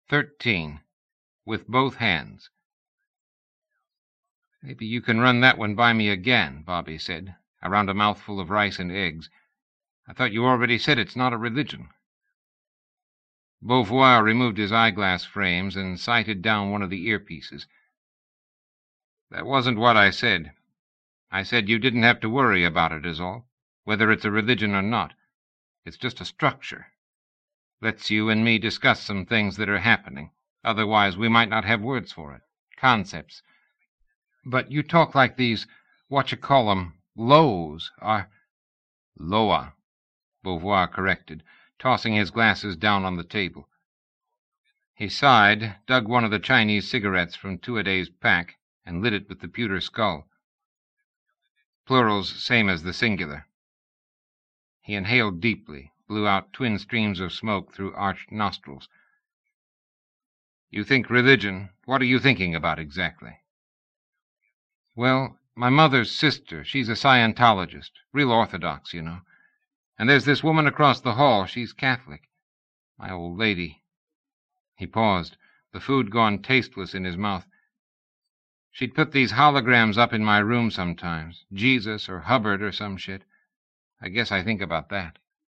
13. With both hands. Maybe you can run that one by me again, Bobby said, around a mouthful of rice and eggs. I thought you already said it's not a religion. Beauvoir removed his eyeglass frames and sighted down one of the earpieces. That wasn't what I said. I said you didn't have to worry about it is all, whether it's a religion or not. It's just a structure. Lets you and me discuss some things that are happening. Otherwise, we might not have words for it. Concepts. But you talk like these, lows are... Loa, Beauvoir corrected, tossing his glasses down on the table. He sighed, dug one of the Chinese cigarettes from Tuaday's pack, and lit it with the pewter skull. Plural's same as the singular. He inhaled deeply, blew out twin streams of smoke through arched nostrils. You think religion? What are you thinking about exactly? Well, my mother's sister, she's a Scientologist, real orthodox, you know. And there's this woman across the hall, she's Catholic. My old lady. He paused, the food gone tasteless in his mouth. She'd put these holograms up in my room sometimes, Jesus or Hubbard or some shit. I guess I think about that.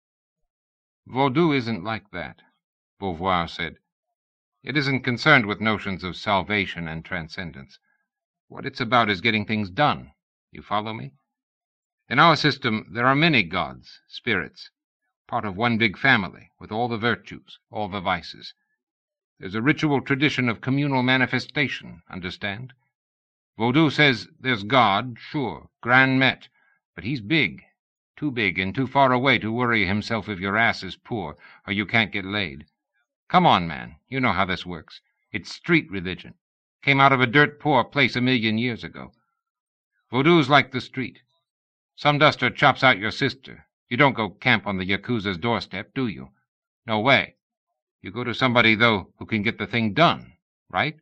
Vodou isn't like that, Beauvoir said. It isn't concerned with notions of salvation and transcendence. What it's about is getting things done. You follow me? In our system, there are many gods, spirits, part of one big family, with all the virtues, all the vices. There's a ritual tradition of communal manifestation, understand? Vodou says there's God, sure, Grand Met, but he's big, too big and too far away to worry himself if your ass is poor or you can't get laid. Come on, man, you know how this works. It's street religion. Came out of a dirt-poor place 1,000,000 years ago. Vodou's like the street. Some duster chops out your sister. You don't go camp on the Yakuza's doorstep, do you? No way. You go to somebody, though, who can get the thing done, right?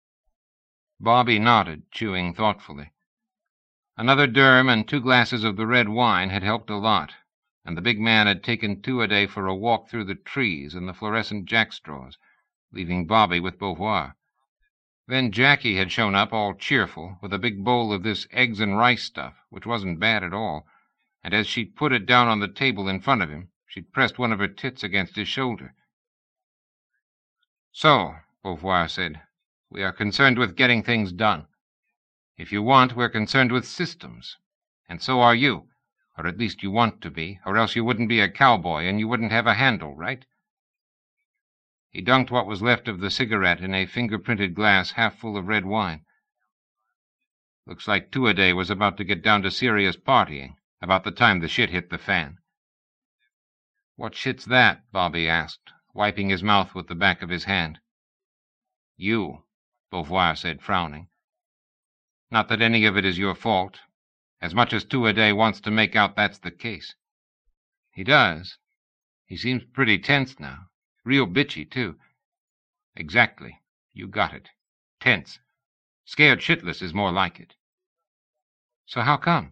Bobby nodded, chewing thoughtfully. Another derm and 2 glasses of the red wine had helped a lot, and the big man had taken Tuaday for a walk through the trees and the fluorescent jackstraws, leaving Bobby with Beauvoir. Then Jackie had shown up all cheerful, with a big bowl of this eggs and rice stuff, which wasn't bad at all, and as she'd put it down on the table in front of him, she'd pressed one of her tits against his shoulder. So, Beauvoir said, we are concerned with getting things done. If you want, we're concerned with systems. And so are you, or at least you want to be, or else you wouldn't be a cowboy and you wouldn't have a handle, right? He dunked what was left of the cigarette in a finger-printed glass half full of red wine. Looks like Tuaday was about to get down to serious partying, about the time the shit hit the fan. What shit's that? Bobby asked, wiping his mouth with the back of his hand. You, Beauvoir said, frowning. Not that any of it is your fault, as much as Tuaday wants to make out that's the case. He does. He seems pretty tense now. Real bitchy, too. Exactly. You got it. Tense. Scared shitless is more like it. So how come?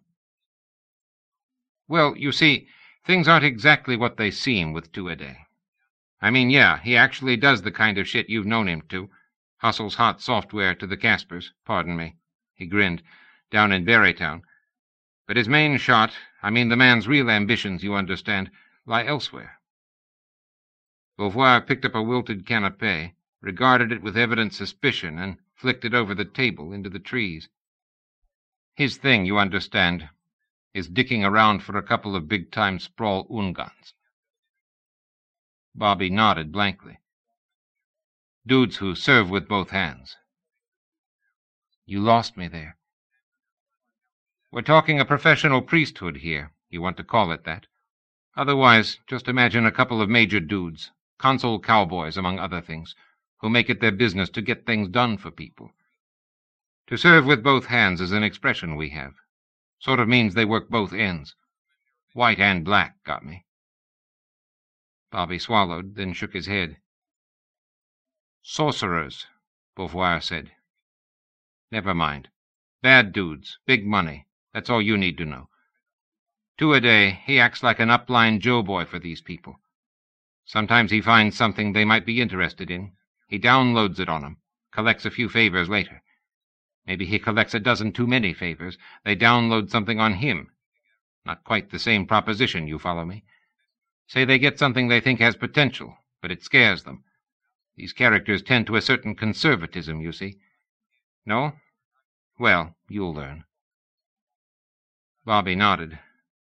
Well, you see, things aren't exactly what they seem with Tuaday. I mean, yeah, he actually does the kind of shit you've known him to. Hustles hot software to the Caspers, pardon me. He grinned, down in Berrytown. But his main shot, I mean the man's real ambitions, you understand, lie elsewhere. Beauvoir picked up a wilted canapé, regarded it with evident suspicion, and flicked it over the table into the trees. His thing, you understand, is dicking around for a couple of big-time sprawl Ungans. Bobby nodded blankly. Dudes who serve with both hands. You lost me there. We're talking a professional priesthood here, you want to call it that. Otherwise, just imagine a couple of major dudes, console cowboys among other things, who make it their business to get things done for people. To serve with both hands is an expression we have. Sort of means they work both ends. White and black, got me? Bobby swallowed, then shook his head. Sorcerers, Beauvoir said. Never mind. Bad dudes, big money. That's all you need to know. Tuaday, he acts like an upline Joe boy for these people. Sometimes he finds something they might be interested in, He downloads it on 'em, collects a few favors later. Maybe he collects a dozen too many favors. They download something on him. Not quite the same proposition, you follow me? Say they get something they think has potential, but it scares them. These characters tend to a certain conservatism, you see. No? Well, you'll learn. Bobby nodded.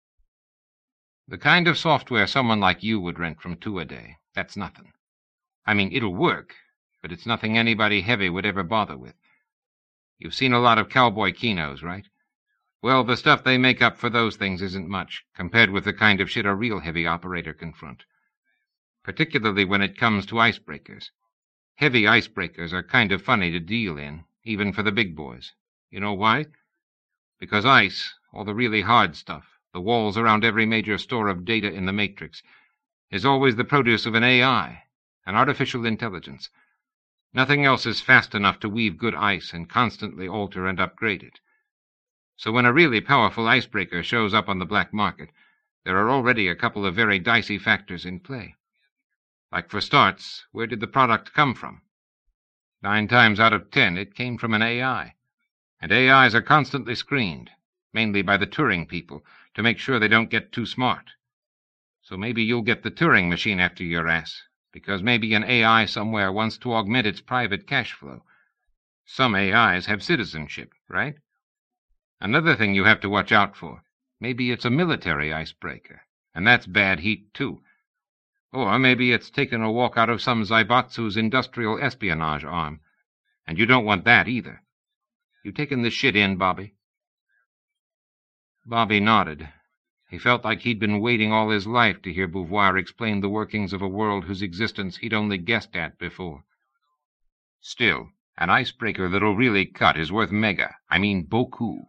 The kind of software someone like you would rent from Two-A-Day, that's nothing. I mean, it'll work, but it's nothing anybody heavy would ever bother with. You've seen a lot of cowboy kinos, right? Well, the stuff they make up for those things isn't much, compared with the kind of shit a real heavy operator can front. Particularly when it comes to icebreakers. Heavy icebreakers are kind of funny to deal in, even for the big boys. You know why? Because ice, all the really hard stuff, the walls around every major store of data in the Matrix, is always the produce of an AI, an artificial intelligence. Nothing else is fast enough to weave good ice and constantly alter and upgrade it. So when a really powerful icebreaker shows up on the black market, there are already a couple of very dicey factors in play. Like, for starts, where did the product come from? 9 times out of 10, it came from an AI. And AIs are constantly screened, mainly by the Turing people, to make sure they don't get too smart. So maybe you'll get the Turing machine after your ass, because maybe an AI somewhere wants to augment its private cash flow. Some AIs have citizenship, right? Another thing you have to watch out for. Maybe it's a military icebreaker, and that's bad heat, too. Or maybe it's taken a walk out of some Zaibatsu's industrial espionage arm, and you don't want that either. You taking this shit in, Bobby? Bobby nodded. He felt like he'd been waiting all his life to hear Beauvoir explain the workings of a world whose existence he'd only guessed at before. Still, an icebreaker that'll really cut is worth mega. I mean beaucoup.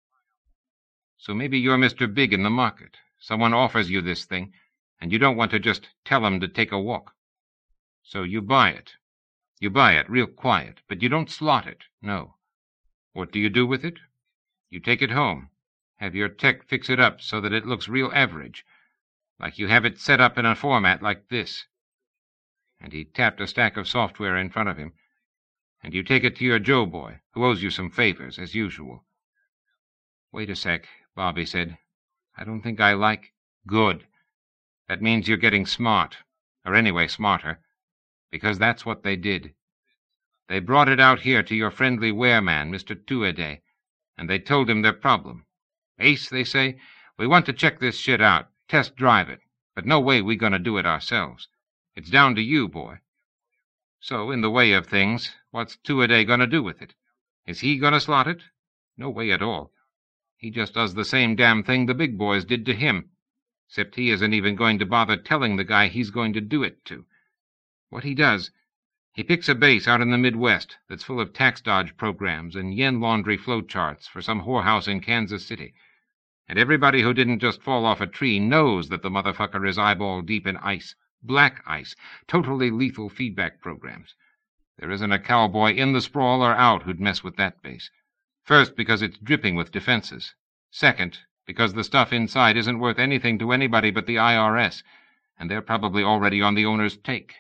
So maybe you're Mr. Big in the market. Someone offers you this thing, and you don't want to just tell him to take a walk. So you buy it. You buy it real quiet, but you don't slot it, no. What do you do with it? You take it home. Have your tech fix it up so that it looks real average, like you have it set up in a format like this. And he tapped a stack of software in front of him. And you take it to your Joe boy, who owes you some favors, as usual. Wait a sec, Bobby said. I don't think I like... Good. That means you're getting smart, or anyway smarter, because that's what they did. They brought it out here to your friendly wereman, Mr. Two-A-Day, and they told him their problem. Ace, they say, we want to check this shit out, test drive it, but no way we gonna do it ourselves. It's down to you, boy. So, in the way of things, what's Two-A-Day gonna do with it? Is he gonna slot it? No way at all. He just does the same damn thing the big boys did to him, except he isn't even going to bother telling the guy he's going to do it to. What he does, he picks a base out in the Midwest that's full of tax dodge programs and yen laundry flowcharts for some whorehouse in Kansas City. And everybody who didn't just fall off a tree knows that the motherfucker is eyeball deep in ice. Black ice. Totally lethal feedback programs. There isn't a cowboy in the sprawl or out who'd mess with that base. First, because it's dripping with defenses. Second, because the stuff inside isn't worth anything to anybody but the IRS, and they're probably already on the owner's take.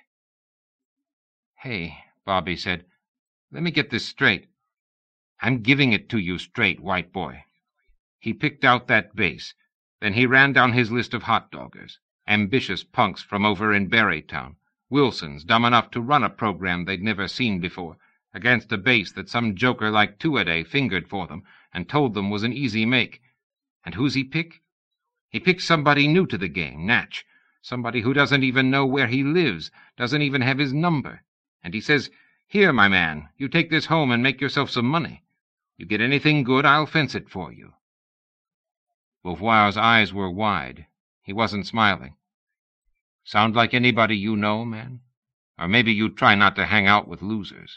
Hey, Bobby said, let me get this straight. I'm giving it to you straight, white boy. He picked out that base. Then he ran down his list of hot doggers, ambitious punks from over in Barrytown, Wilsons dumb enough to run a program they'd never seen before, against a base that some joker like Two-A-Day fingered for them and told them was an easy make. And who's he pick? He picks somebody new to the game, Natch, somebody who doesn't even know where he lives, doesn't even have his number. And he says, here, my man, you take this home and make yourself some money. You get anything good, I'll fence it for you. Beauvoir's eyes were wide. He wasn't smiling. Sound like anybody you know, man? Or maybe you try not to hang out with losers.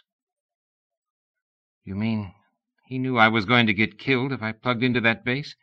You mean he knew I was going to get killed if I plugged into that base?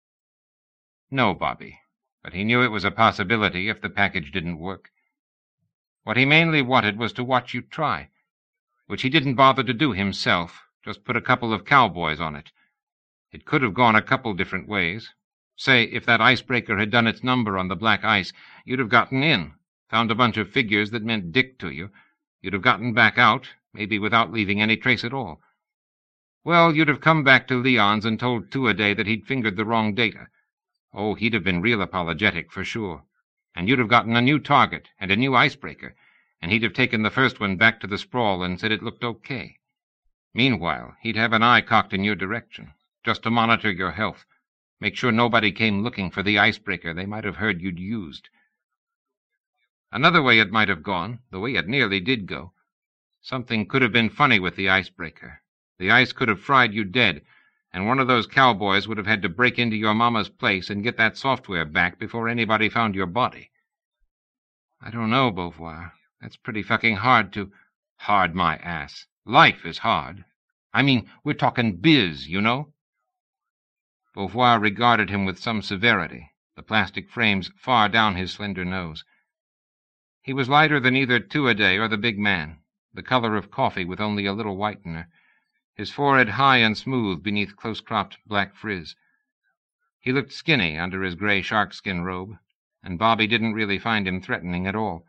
No, Bobby, but he knew it was a possibility if the package didn't work. What he mainly wanted was to watch you try, which he didn't bother to do himself, just put a couple of cowboys on it. It could have gone a couple different ways. Say, if that icebreaker had done its number on the black ice, you'd have gotten in, found a bunch of figures that meant dick to you, You'd have gotten back out, maybe without leaving any trace at all. Well, you'd have come back to Leon's and told Tuaday that he'd fingered the wrong data. Oh, he'd have been real apologetic, for sure. And you'd have gotten a new target and a new icebreaker, and he'd have taken the first one back to the sprawl and said it looked okay. Meanwhile, he'd have an eye cocked in your direction, just to monitor your health, make sure nobody came looking for the icebreaker they might have heard you'd used. Another way it might have gone, the way it nearly did go. Something could have been funny with the icebreaker. The ice could have fried you dead, and one of those cowboys would have had to break into your mama's place and get that software back before anybody found your body. I don't know, Beauvoir. That's pretty fucking hard to... Hard my ass. Life is hard. I mean, we're talking biz, you know? Beauvoir regarded him with some severity, the plastic frames far down his slender nose. He was lighter than either Tuaday or the big man, the color of coffee with only a little whitener, his forehead high and smooth beneath close-cropped black frizz. He looked skinny under his gray sharkskin robe, and Bobby didn't really find him threatening at all.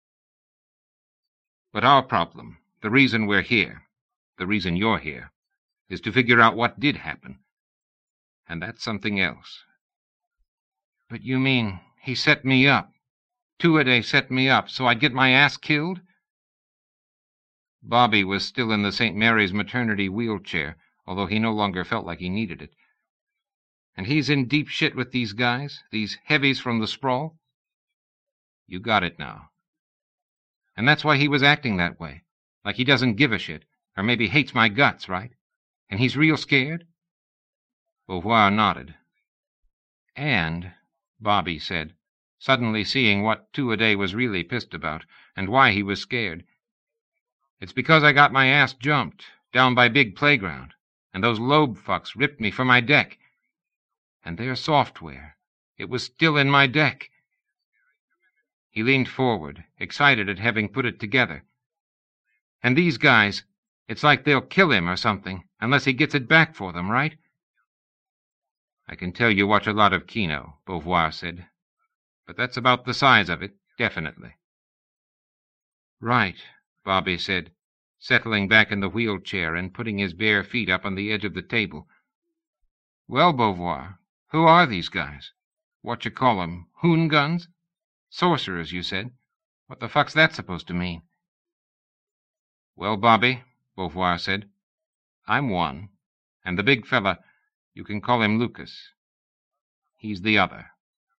But our problem, the reason we're here, the reason you're here, is to figure out what did happen. And that's something else. But you mean he set me up? Tuaday set me up so I'd get my ass killed? Bobby was still in the St. Mary's maternity wheelchair, although he no longer felt like he needed it. And he's in deep shit with these guys, these heavies from the sprawl? You got it now. And that's why he was acting that way, like he doesn't give a shit, or maybe hates my guts, right? And he's real scared? Beauvoir nodded. And, Bobby said, suddenly seeing what Tuaday was really pissed about, and why he was scared, it's because I got my ass jumped, down by Big Playground, and those Loeb fucks ripped me for my deck. And their software, it was still in my deck. He leaned forward, excited at having put it together. And these guys, it's like they'll kill him or something, unless he gets it back for them, right? I can tell you watch a lot of Kino, Beauvoir said. But that's about the size of it, definitely. Right, Bobby said, settling back in the wheelchair and putting his bare feet up on the edge of the table. Well, Beauvoir, who are these guys? What you call 'em, hoon guns? Sorcerers, you said. What the fuck's that supposed to mean? Well, Bobby, Beauvoir said, I'm one, and the big fella, you can call him Lucas. He's the other.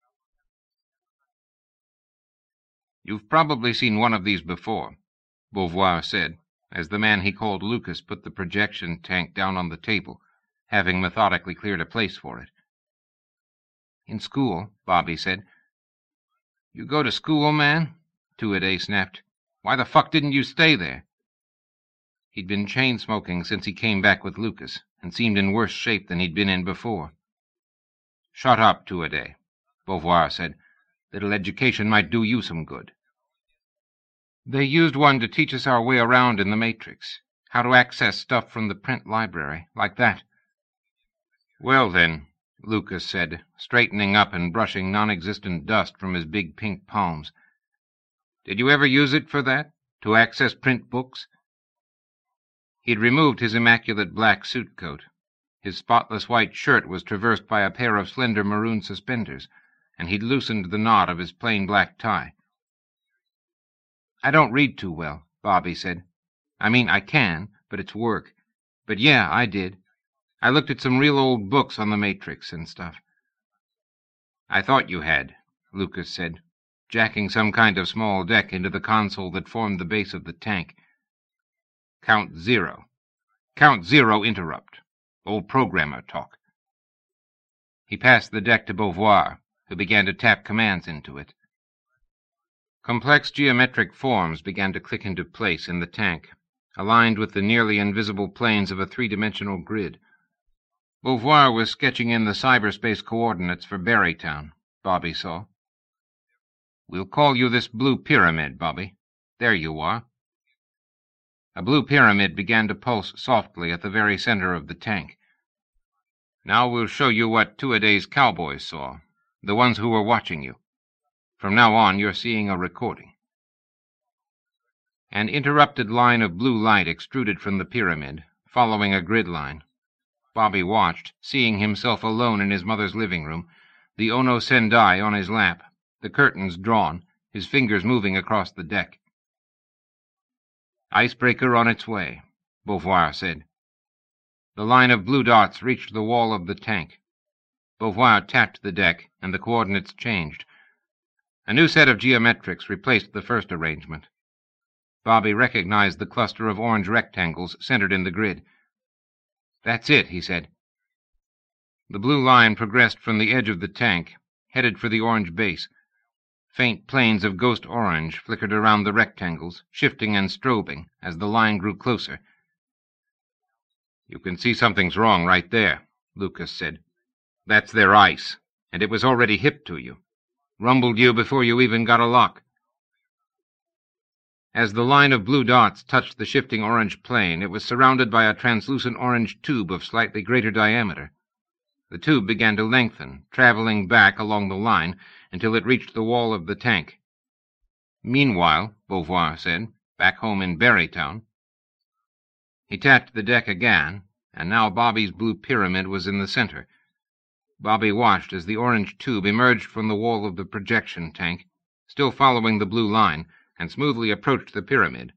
You've probably seen one of these before, Beauvoir said, as the man he called Lucas put the projection tank down on the table, having methodically cleared a place for it. In school, Bobby said. You go to school, man? Tuaday snapped. Why the fuck didn't you stay there? He'd been chain-smoking since he came back with Lucas, and seemed in worse shape than he'd been in before. Shut up, Tuaday, Beauvoir said. Little education might do you some good. They used one to teach us our way around in the Matrix, how to access stuff from the print library, like that. Well, then, Lucas said, straightening up and brushing non-existent dust from his big pink palms. Did you ever use it for that? To access print books? He'd removed his immaculate black suit coat. His spotless white shirt was traversed by a pair of slender maroon suspenders, and he'd loosened the knot of his plain black tie. I don't read too well, Bobby said. I mean, I can, but it's work. But yeah, I did. I looked at some real old books on the Matrix and stuff. I thought you had, Lucas said, jacking some kind of small deck into the console that formed the base of the tank. Count 0. Count 0, interrupt. Old programmer talk. He passed the deck to Beauvoir, who began to tap commands into it. Complex geometric forms began to click into place in the tank, aligned with the nearly invisible planes of a three-dimensional grid. Beauvoir was sketching in the cyberspace coordinates for Berrytown, Bobby saw. We'll call you this blue pyramid, Bobby. There you are. A blue pyramid began to pulse softly at the very center of the tank. Now we'll show you what Tuaday's cowboys saw, the ones who were watching you. From now on, you're seeing a recording. An interrupted line of blue light extruded from the pyramid, following a grid line. Bobby watched, seeing himself alone in his mother's living room, the Ono Sendai on his lap, the curtains drawn, his fingers moving across the deck. "Icebreaker on its way," Beauvoir said. The line of blue dots reached the wall of the tank. Beauvoir tapped the deck, and the coordinates changed. A new set of geometrics replaced the first arrangement. Bobby recognized the cluster of orange rectangles centered in the grid. "That's it," he said. The blue line progressed from the edge of the tank, headed for the orange base. Faint planes of ghost orange flickered around the rectangles, shifting and strobing as the line grew closer. "You can see something's wrong right there," Lucas said. "That's their ice, and it was already hip to you. Rumbled you before you even got a lock." As the line of blue dots touched the shifting orange plane, it was surrounded by a translucent orange tube of slightly greater diameter. The tube began to lengthen, traveling back along the line until it reached the wall of the tank. "Meanwhile," Beauvoir said, "back home in Berrytown." He tapped the deck again, and now Bobby's blue pyramid was in the center. Bobby watched as the orange tube emerged from the wall of the projection tank, still following the blue line, and smoothly approached the pyramid.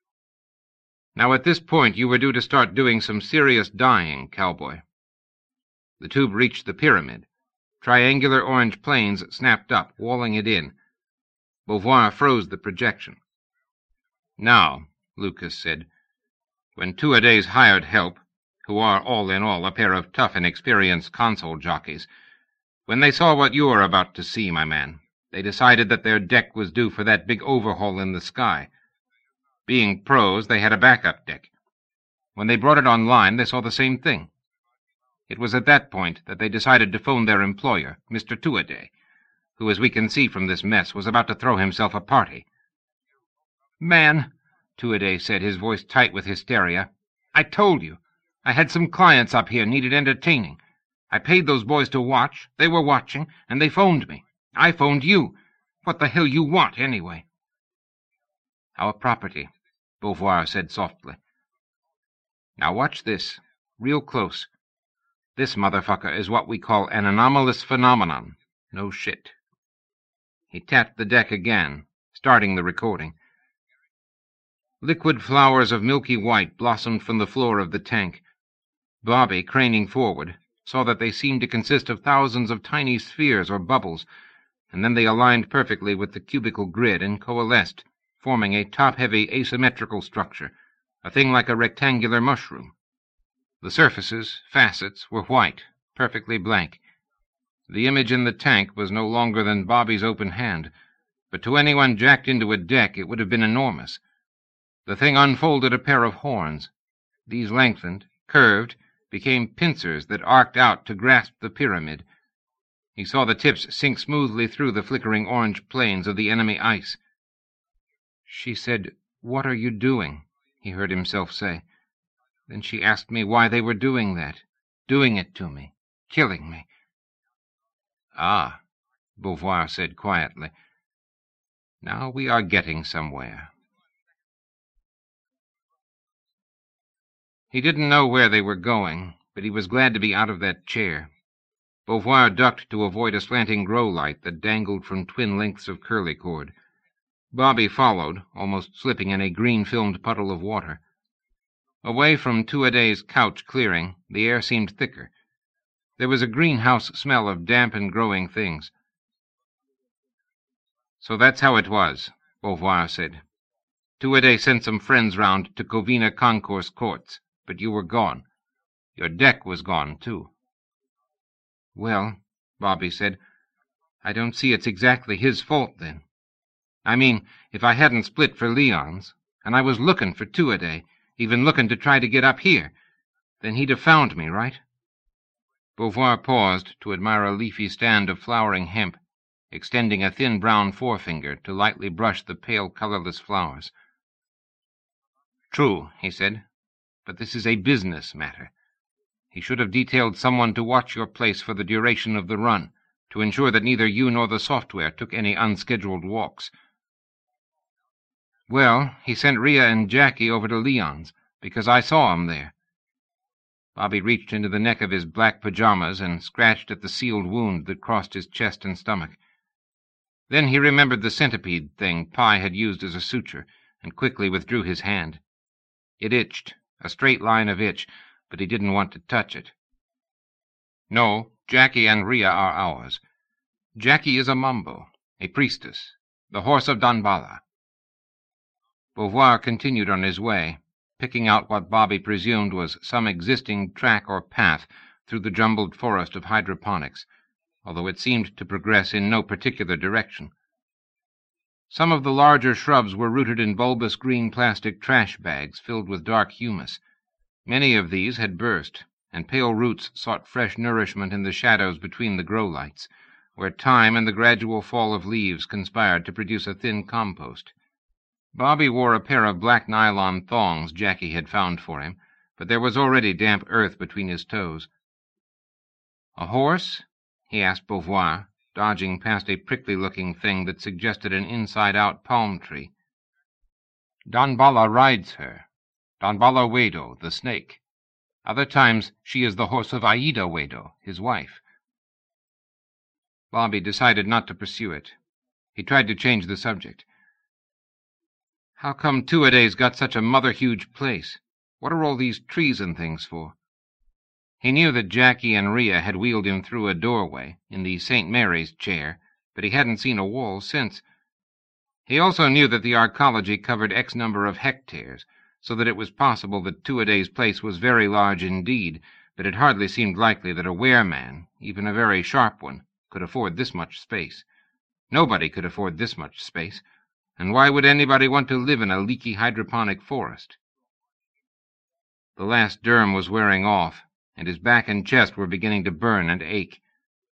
"Now at this point you were due to start doing some serious dying, cowboy." The tube reached the pyramid. Triangular orange planes snapped up, walling it in. Beauvoir froze the projection. "Now," Lucas said, "when Tuaday's hired help, who are all in all a pair of tough and experienced console jockeys, when they saw what you were about to see, my man, they decided that their deck was due for that big overhaul in the sky. Being pros, they had a backup deck. When they brought it online, they saw the same thing. It was at that point that they decided to phone their employer, Mr. Tuaday, who, as we can see from this mess, was about to throw himself a party." "Man," Tuaday said, his voice tight with hysteria, "I told you. I had some clients up here needed entertaining. I paid those boys to watch. They were watching, and they phoned me. I phoned you. What the hell you want, anyway?" "Our property," Beauvoir said softly. "Now watch this, real close. This motherfucker is what we call an anomalous phenomenon. No shit." He tapped the deck again, starting the recording. Liquid flowers of milky white blossomed from the floor of the tank. Bobby, craning forward, saw that they seemed to consist of thousands of tiny spheres or bubbles, and then they aligned perfectly with the cubical grid and coalesced, forming a top-heavy asymmetrical structure, a thing like a rectangular mushroom. The surfaces, facets, were white, perfectly blank. The image in the tank was no longer than Bobby's open hand, but to anyone jacked into a deck it would have been enormous. The thing unfolded a pair of horns. These lengthened, curved, became pincers that arced out to grasp the pyramid. He saw the tips sink smoothly through the flickering orange planes of the enemy ice. "She said, 'What are you doing?'" he heard himself say. "Then she asked me why they were doing that, doing it to me, killing me." "Ah," Beauvoir said quietly. "Now we are getting somewhere." He didn't know where they were going, but he was glad to be out of that chair. Beauvoir ducked to avoid a slanting grow light that dangled from twin lengths of curly cord. Bobby followed, almost slipping in a green-filmed puddle of water. Away from Tuaday's couch clearing, the air seemed thicker. There was a greenhouse smell of damp and growing things. "So that's how it was," Beauvoir said. "Tuaday sent some friends round to Covina Concourse Courts, but you were gone. Your deck was gone, too." "Well," Bobby said, "I don't see it's exactly his fault, then. I mean, if I hadn't split for Leon's, and I was looking for Tuaday, even looking to try to get up here, then he'd have found me, right?" Beauvoir paused to admire a leafy stand of flowering hemp, extending a thin brown forefinger to lightly brush the pale, colorless flowers. "True," he said, "but this is a business matter. He should have detailed someone to watch your place for the duration of the run, to ensure that neither you nor the software took any unscheduled walks." Well, he sent Rhea and Jackie over to Leon's, because I saw 'em there. Bobby reached into the neck of his black pajamas and scratched at the sealed wound that crossed his chest and stomach. Then he remembered the centipede thing Pi had used as a suture, and quickly withdrew his hand. It itched, a straight line of itch, but he didn't want to touch it. No, Jackie and Rhea are ours. Jackie is a Mambo, a priestess, the horse of Donbala. Beauvoir continued on his way, picking out what Bobby presumed was some existing track or path through the jumbled forest of hydroponics, although it seemed to progress in no particular direction. Some of the larger shrubs were rooted in bulbous green plastic trash bags filled with dark humus. Many of these had burst, and pale roots sought fresh nourishment in the shadows between the grow lights, where time and the gradual fall of leaves conspired to produce a thin compost. Bobby wore a pair of black nylon thongs Jackie had found for him, but there was already damp earth between his toes. "A horse?" he asked Beauvoir, dodging past a prickly-looking thing that suggested an inside-out palm tree. "Donbala rides her. Donbala Wedo, the snake. Other times she is the horse of Aida Wedo, his wife." Bobby decided not to pursue it. He tried to change the subject. "How come Tuade's got such a mother-huge place? What are all these trees and things for?" He knew that Jackie and Rhea had wheeled him through a doorway, in the St. Mary's chair, but he hadn't seen a wall since. He also knew that the arcology covered X number of hectares, so that it was possible that Tuade's place was very large indeed, but it hardly seemed likely that a wereman, even a very sharp one, could afford this much space. Nobody could afford this much space, and why would anybody want to live in a leaky hydroponic forest? The last derm was wearing off, and his back and chest were beginning to burn and ache.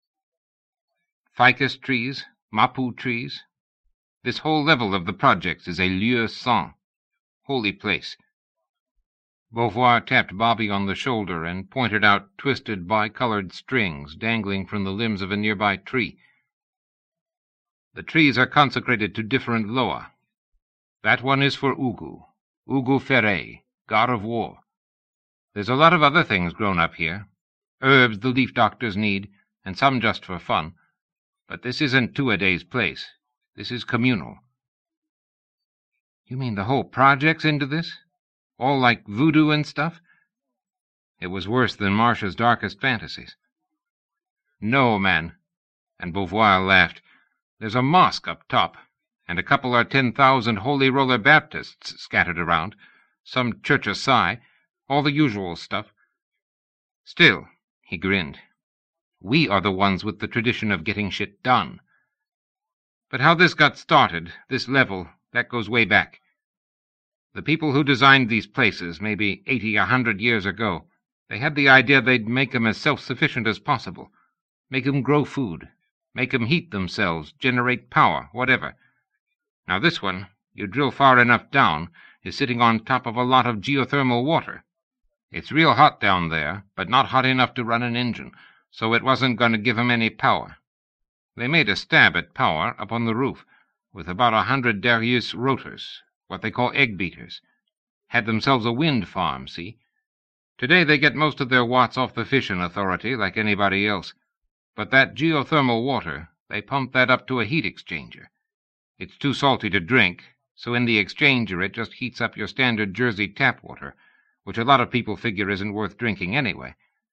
Ficus trees, mapu trees. This whole level of the projects is a lieu saint, holy place. Beauvoir tapped Bobby on the shoulder and pointed out twisted bicolored strings dangling from the limbs of a nearby tree. "The trees are consecrated to different Loa. That one is for Ugu, Ugu Ferre, god of war. There's a lot of other things grown up here. Herbs the leaf doctors need, and some just for fun. But this isn't Tuade's place. This is communal." "You mean the whole project's into this? All like voodoo and stuff?" It was worse than Marcia's darkest fantasies. "No, man." And Beauvoir laughed. "There's a mosque up top, and a couple or 10,000 Holy Roller Baptists scattered around, some Church of Psi, all the usual stuff. Still," he grinned, "we are the ones with the tradition of getting shit done. But how this got started, this level, that goes way back. The people who designed these places, maybe 80, 100 years ago, they had the idea they'd make 'em as self-sufficient as possible, make 'em grow food, make 'em heat themselves, generate power, whatever. Now this one, you drill far enough down, is sitting on top of a lot of geothermal water. It's real hot down there, but not hot enough to run an engine, so it wasn't going to give 'em any power. They made a stab at power up on the roof, with about 100 Darius rotors, what they call egg beaters. Had themselves a wind farm, see? Today they get most of their watts off the Fission Authority, like anybody else. But that geothermal water, they pump that up to a heat exchanger. It's too salty to drink, so in the exchanger it just heats up your standard Jersey tap water, which a lot of people figure isn't worth drinking anyway.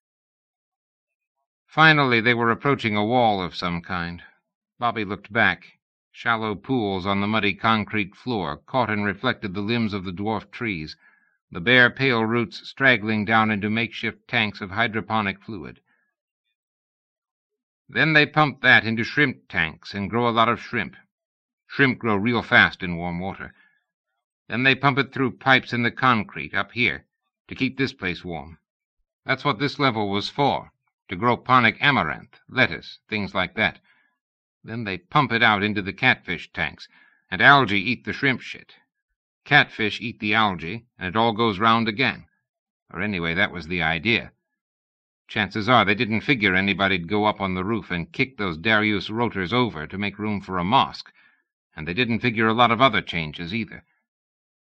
Finally, they were approaching a wall of some kind. Bobby looked back. Shallow pools on the muddy concrete floor caught and reflected the limbs of the dwarf trees, the bare, pale roots straggling down into makeshift tanks of hydroponic fluid. Then they pump that into shrimp tanks and grow a lot of shrimp. Shrimp grow real fast in warm water. Then they pump it through pipes in the concrete up here to keep this place warm. That's what this level was for, to grow ponic amaranth, lettuce, things like that. Then they pump it out into the catfish tanks, and algae eat the shrimp shit. Catfish eat the algae, and it all goes round again. Or anyway, that was the idea. Chances are they didn't figure anybody'd go up on the roof and kick those Darius rotors over to make room for a mosque, and they didn't figure a lot of other changes either.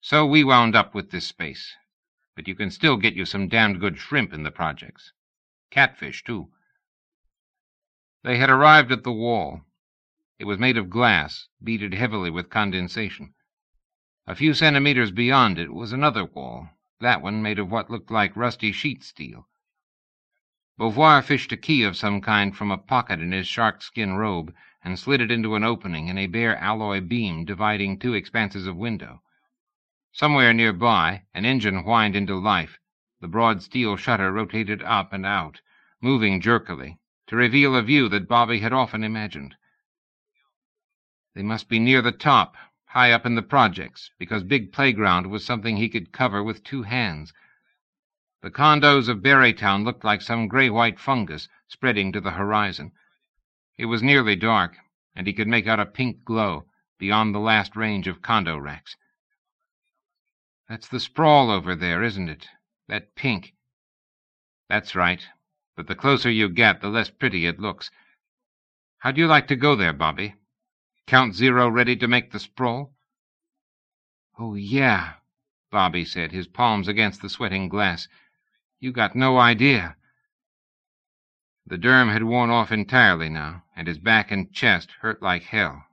So we wound up with this space. But you can still get you some damned good shrimp in the projects. Catfish, too. They had arrived at the wall. It was made of glass, beaded heavily with condensation. A few centimeters beyond it was another wall, that one made of what looked like rusty sheet steel. Beauvoir fished a key of some kind from a pocket in his sharkskin robe and slid it into an opening in a bare alloy beam dividing two expanses of window. Somewhere nearby, an engine whined into life. The broad steel shutter rotated up and out, moving jerkily, to reveal a view that Bobby had often imagined. They must be near the top, high up in the projects, because Big Playground was something he could cover with 2 hands. The condos of Barrytown looked like some gray-white fungus spreading to the horizon. It was nearly dark, and he could make out a pink glow beyond the last range of condo racks. That's the sprawl over there, isn't it? That pink. That's right, but the closer you get, the less pretty it looks. How'd you like to go there, Bobby? Count Zero ready to make the sprawl? Oh, yeah, Bobby said, his palms against the sweating glass. You got no idea. The derm had worn off entirely now, and his back and chest hurt like hell.